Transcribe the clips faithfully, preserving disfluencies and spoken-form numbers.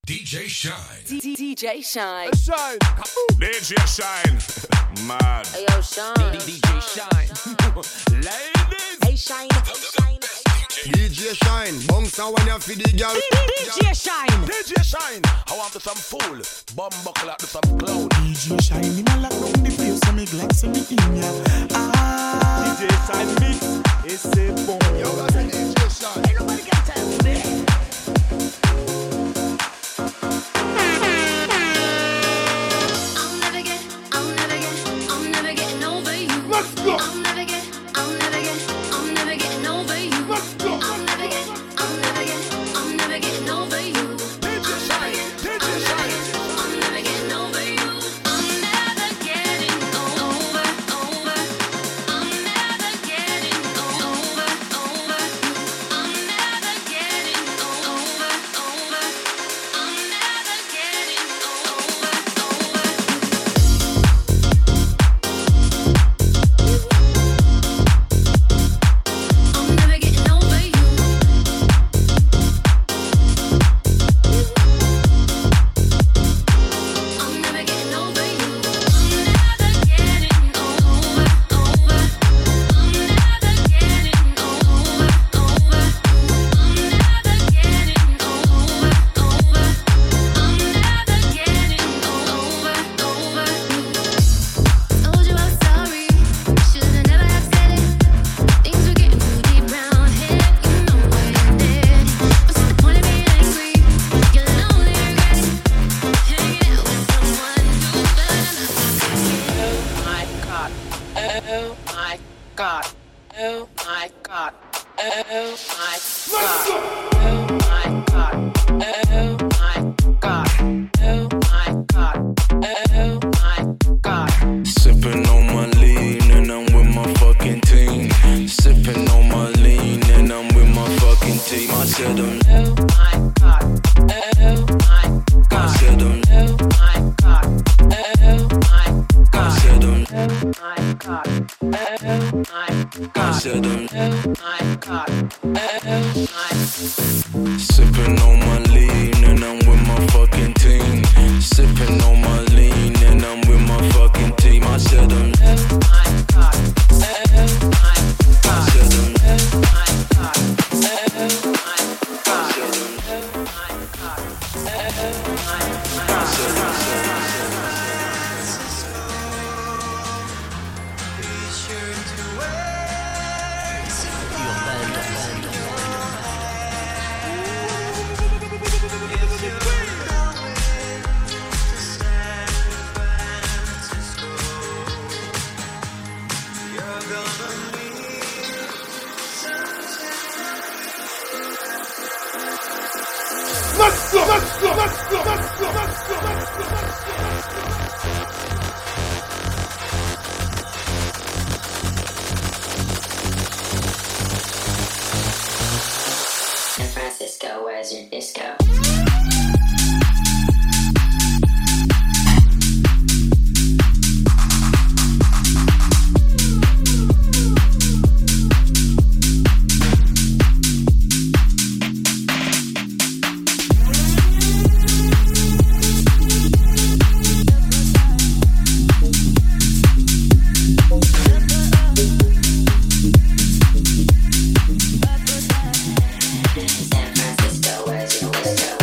D J Shine. D- D- DJ Shine. Shine. D J Shine. Mad. Hey yo, Shine. D J Shine. Ladies. Hey Shine. Hey Shine. D J Shine. Bounce and when you feed the girl. D J Shine. D J Shine. I want to some fool. Bum buckle out to some clown. D J Shine. Me not lock down the place so me glad so me in ya. Ah. D J Shine mix. It's a bomb. Yo, that's a D J Shine. Ain't nobody got time for this. Let's go. I'll never get, I'll never get, I'm never getting over you. Let's go. I'll never get, I'll never get, I'm never getting over you. D J Shine. D J Shine. I'm never getting over you. I'm never getting over, over. I'm never getting over, over. I'm never getting over, over. I'm never getting over, over. I'm never getting over you. I'm never getting over you. I'm never getting over, over. I'm never getting over, over. I'm never getting over, over. I'm never getting over, over. Told you I'm sorry. Should've never have said it. Things were getting too deep round here. You know what I did. What's the point of being angry? You'll only regret it. Hanging out with someone new, but I'm not Oh my God. Oh my God. Oh my God. Oh my God. Oh my God. Oh my God. Oh my God. Oh my God. Sipping on my lean and I'm with my fucking team. Sipping on my lean and I'm with my fucking team. I said them, Oh my God. Oh my I God. said them, Oh my God. Oh my I God. said them, Oh my God. Oh my I God. said them. Oh my God. Oh my. Sipping on my lean and I'm with my fucking team. Sipping on my lean and I'm with my fucking team. I said them, Oh my God. Oh my I God. said them, Oh my God. Oh my God. Oh my God. Oh my I said them. Let's go. Let's go. Let's go. Let's go. Let's go. Let's go. San Francisco, where's your disco? San Francisco, where's your disco?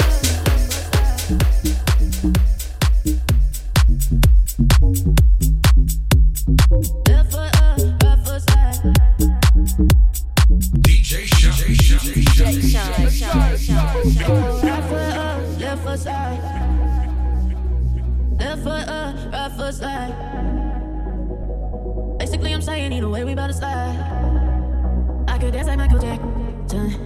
Left foot up, right foot slide. D J Shine. D J Shine. Shine. Shine. Right foot up, left foot slide. Left foot up, right foot slide. Basically, I'm saying either way we bout to slide. I could dance like Michael Jackson.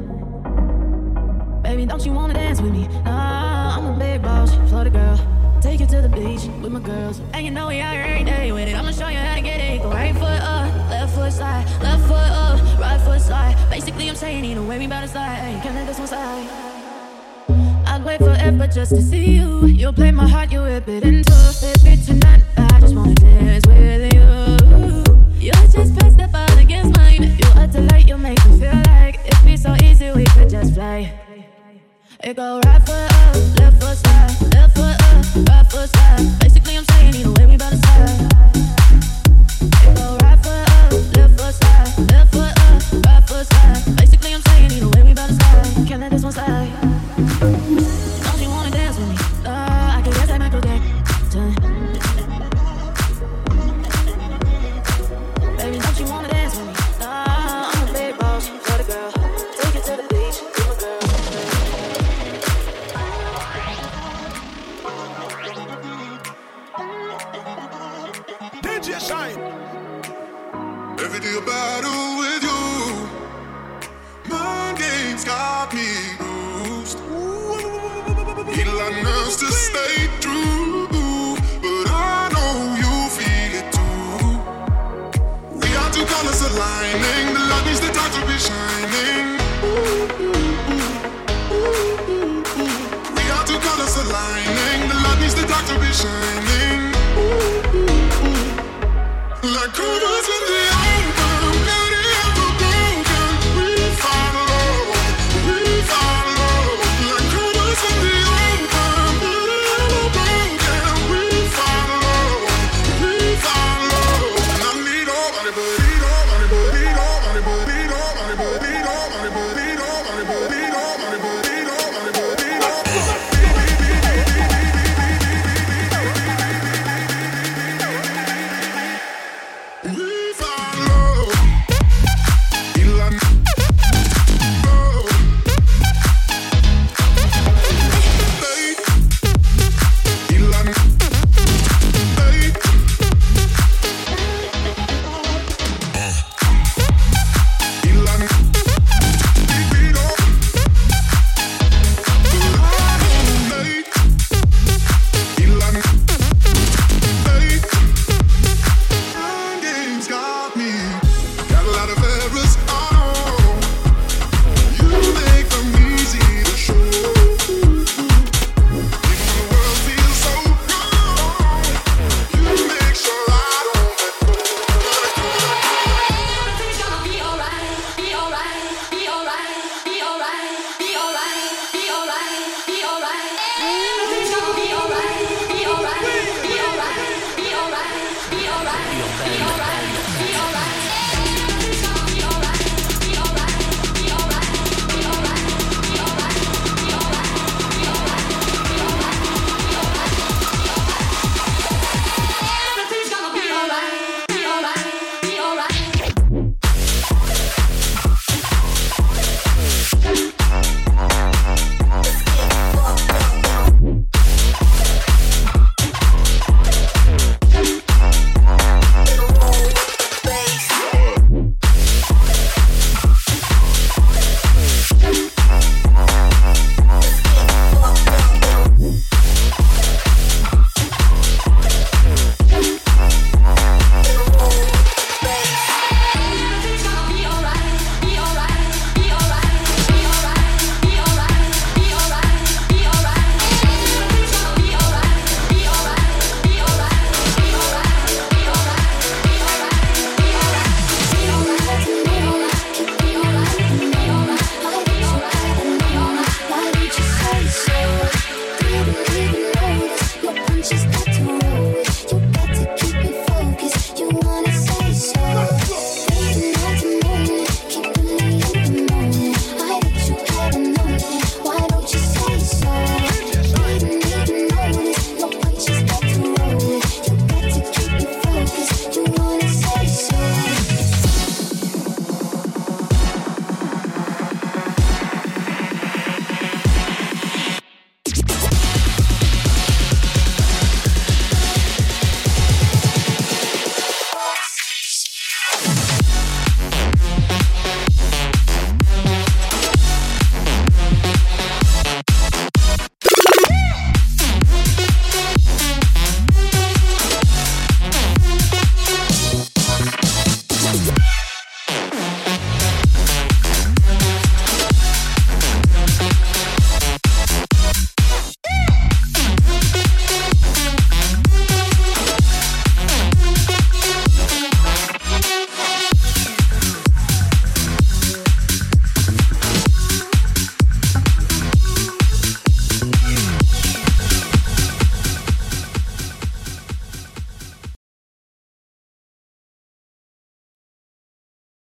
Baby, don't you wanna dance with me? Nah, I'm a big boss, Florida girl. Take you to the beach with my girls. And you know we out here every day with it. I'ma show you how to get it. Go right foot up, left foot slide. Left foot up, right foot slide. Basically, I'm saying either way we bout to slide. Hey, can't let this one slide. I'd wait forever just to see you. You'll play my heart, you whip it into a baby tonight. I just wanna dance with you. You just press the ball against mine. You are the light, you make me feel like it'd be so easy we could just fly. It go right foot up, left foot slide, left foot up, right foot slide. Basically, I'm saying either way we bout to slide. It go right foot up, left foot slide, left foot up, right foot slide. Basically, I'm saying either way we bout to slide. Can't let this one slide. Don't you wanna dance with me? Uh, I can dance like Michael Jackson. Baby, don't you wanna dance with me? Uh, I'm a big boss, for the girl. Take it to the beach, be my girl. D J Shine. Every day a battle with you. Mind games got me bruised. Need a lot of nerves to stay true, but I know you feel it too. We are two colors aligning. The light needs the dark to be shining. We are two colors aligning. The light needs the dark to be shining.